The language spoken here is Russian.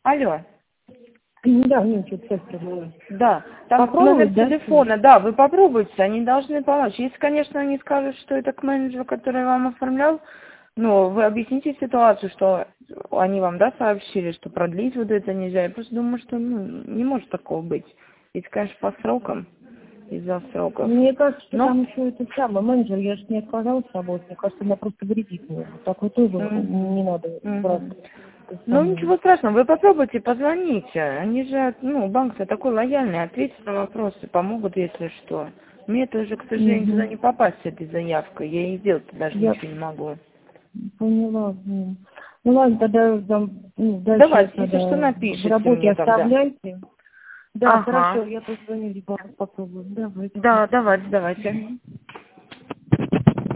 Алло. Да, мне что-то сейчас было. Да, там номер телефона, да, вы попробуйте, они должны помочь. Если, конечно, они скажут, что это к менеджеру, который вам оформлял, но вы объясните ситуацию, что они вам, да, сообщили, что продлить вот это нельзя. Я просто думаю, что не может такого быть. Ведь, конечно, по срокам, из-за сроков. Мне кажется, что там еще это самое, менеджер, я же не отказалась работать, мне кажется, она просто вредит мне. Так вот тоже не надо брать. Ну, ничего страшного, вы попробуйте, позвоните. Они же, банк-то такой лояльный, ответят на вопросы, помогут, если что. Мне тоже, к сожалению, туда не попасть с этой заявкой, я и сделать даже ничего не могу. Поняла. Ну ладно, тогда дальше Давайте, если что, напишите в работе мне тогда. оставляйте. Да, Ага. хорошо, я позвоню, либо попробую. Давайте. Да, давайте.